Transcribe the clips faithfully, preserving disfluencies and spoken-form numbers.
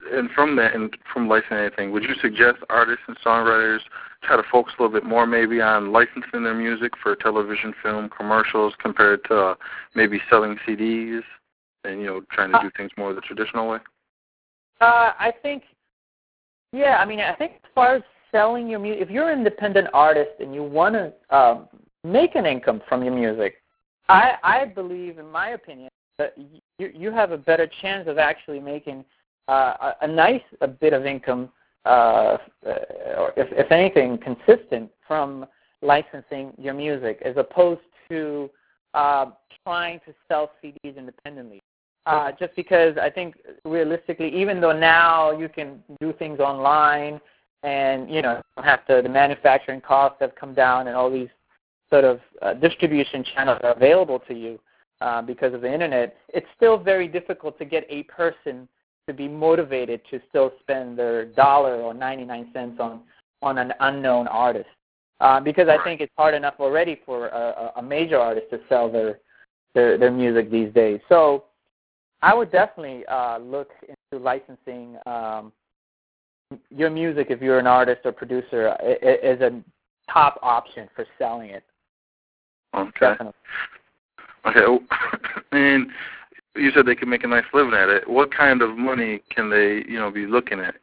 and from that, and from licensing anything, would you suggest artists and songwriters try to focus a little bit more maybe on licensing their music for television, film, commercials compared to uh, maybe selling C Ds and, you know, trying to do things more the traditional way? Uh, I think, yeah, I mean, I think as far as selling your music, if you're an independent artist and you want to um, make an income from your music, I, I believe, in my opinion, that you, you have a better chance of actually making uh, a, a nice a bit of income, uh, or if, if anything, consistent from licensing your music as opposed to uh, trying to sell C Ds independently. Uh, just because I think realistically, even though now you can do things online and, you know, have to, the manufacturing costs have come down and all these sort of uh, distribution channels are available to you uh, because of the Internet, it's still very difficult to get a person to be motivated to still spend their dollar or ninety-nine cents on, on an unknown artist. Uh, because I think it's hard enough already for a, a major artist to sell their, their, their music these days. So I would definitely uh, look into licensing um, your music if you're an artist or producer as a top option for selling it. Okay. Definitely. Okay. And you said they can make a nice living at it. What kind of money can they, you know, be looking at?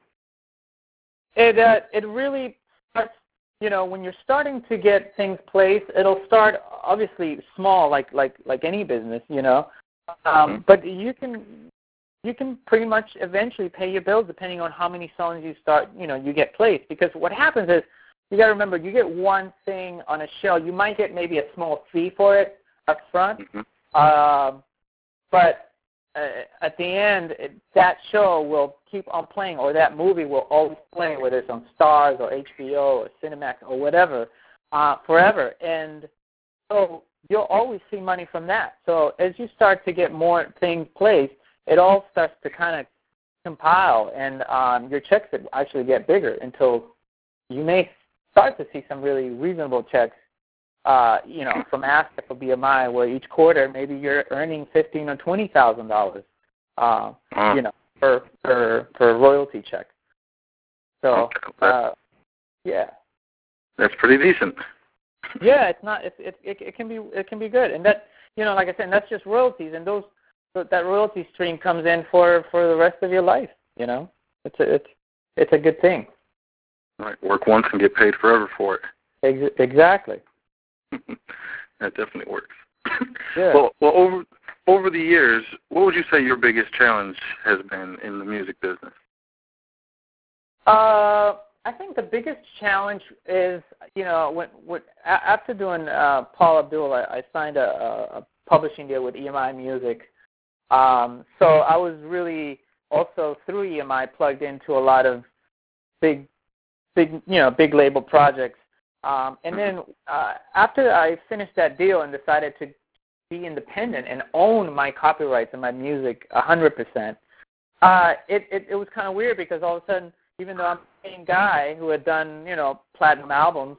It uh, it really starts, you know, when you're starting to get things placed, it'll start obviously small, like like like any business, you know. Um, but you can you can pretty much eventually pay your bills depending on how many songs you start, you know, you get placed. Because what happens is you got to remember, you get one thing on a show, you might get maybe a small fee for it up front, mm-hmm. uh, but uh, at the end, it, that show will keep on playing, or that movie will always play, whether it's on Starz or H B O or Cinemax or whatever, uh, forever. And so you'll always see money from that. So as you start to get more things placed, it all starts to kind of compile, and um, your checks actually get bigger until you may start to see some really reasonable checks, uh, you know, from ASCAP or B M I, where each quarter maybe you're earning fifteen or twenty thousand dollars, uh, you know, per per per royalty check. So, uh, yeah, that's pretty decent. Yeah, it's not. It, it it it can be it can be good, and that, you know, like I said, that's just royalties, and those that royalty stream comes in for, for the rest of your life. You know, it's a it's it's a good thing. Right, work once and get paid forever for it. Ex- exactly. That definitely works. Yeah. Well, well, over over the years, what would you say your biggest challenge has been in the music business? Uh. I think the biggest challenge is, you know, when, when after doing uh, Paula Abdul, I, I signed a, a publishing deal with E M I Music. Um, so I was really also through E M I plugged into a lot of big, big, you know, big label projects. Um, and then uh, after I finished that deal and decided to be independent and own my copyrights and my music one hundred percent, uh, it, it, it was kind of weird because all of a sudden, even though I'm the same guy who had done, you know, platinum albums,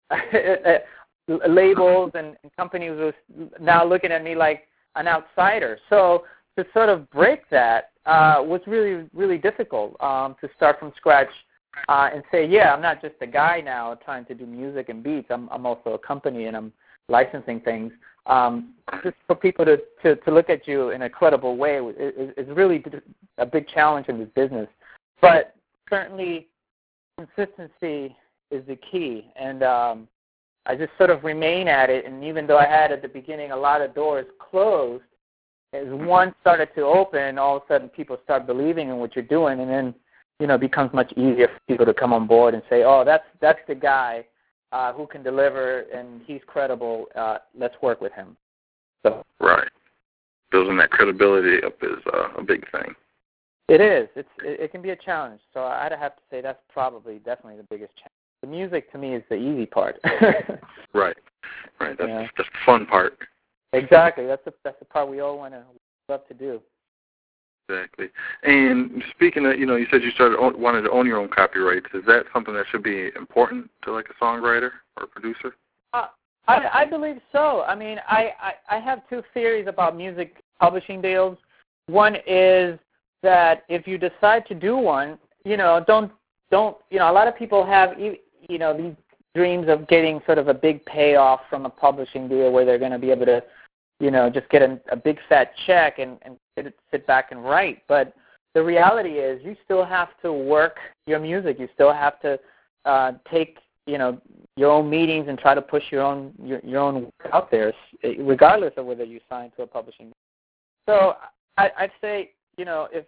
labels and, and companies were now looking at me like an outsider. So to sort of break that uh, was really, really difficult, um, to start from scratch uh, and say, yeah, I'm not just a guy now trying to do music and beats. I'm, I'm also a company and I'm licensing things. Um, just for people to, to, to look at you in a credible way is, is really a big challenge in this business. But certainly consistency is the key, and um, I just sort of remain at it. And even though I had at the beginning a lot of doors closed, as one started to open, all of a sudden people start believing in what you're doing, and then, you know, it becomes much easier for people to come on board and say, oh, that's that's the guy uh, who can deliver, and he's credible. Uh, let's work with him. So right, building that credibility up is uh, a big thing. It is. It's it, it can be a challenge. So I'd have to say that's probably definitely the biggest challenge. The music to me is the easy part. Right. Right. That's yeah. just the fun part. Exactly. That's the that's the part we all want to love to do. Exactly. And speaking of, you know, you said you started own, wanted to own your own copyrights. Is that something that should be important to like a songwriter or a producer? Uh, I I believe so. I mean, I, I I have two theories about music publishing deals. One is that if you decide to do one, you know, don't don't you know, a lot of people have you know these dreams of getting sort of a big payoff from a publishing deal where they're going to be able to, you know, just get a, a big fat check and, and sit, sit back and write. But the reality is you still have to work your music. You still have to uh, take, you know, your own meetings and try to push your own your, your own work out there, regardless of whether you sign to a publishing deal. So I, I'd say, you know, if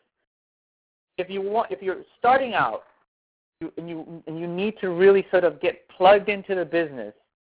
if you want, if you're starting out, you, and you and you need to really sort of get plugged into the business,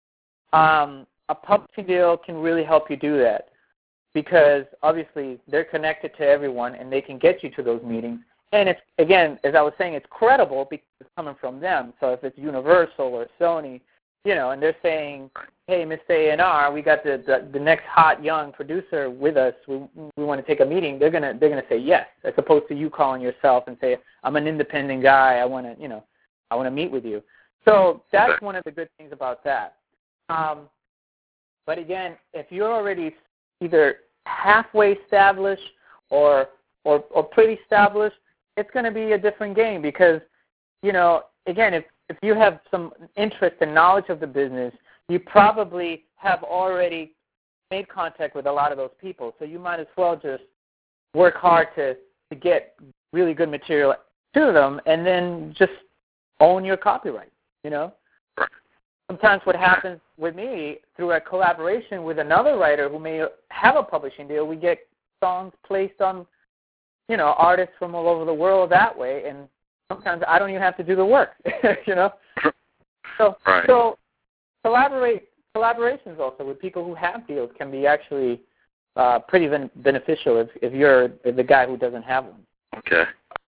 um, a publishing deal can really help you do that, because obviously they're connected to everyone and they can get you to those meetings. And it's, again, as I was saying, it's credible because it's coming from them. So if it's Universal or Sony, you know, and they're saying, hey, Mister A and R, we got the, the the next hot young producer with us. We we want to take a meeting. They're gonna they're gonna say yes, as opposed to you calling yourself and say, I'm an independent guy. I want to you know I want to meet with you. So that's one of the good things about that. Um, but again, if you're already either halfway established or or or pretty established, it's going to be a different game, because, you know, again, if if you have some interest and knowledge of the business, you probably have already made contact with a lot of those people. So you might as well just work hard to, to get really good material to them and then just own your copyright, you know. Sometimes what happens with me, through a collaboration with another writer who may have a publishing deal, we get songs placed on, you know, artists from all over the world that way, and sometimes I don't even have to do the work, you know. So, right. so collaborate collaborations also with people who have deals can be actually uh, pretty ben- beneficial if, if you're the guy who doesn't have one. Okay.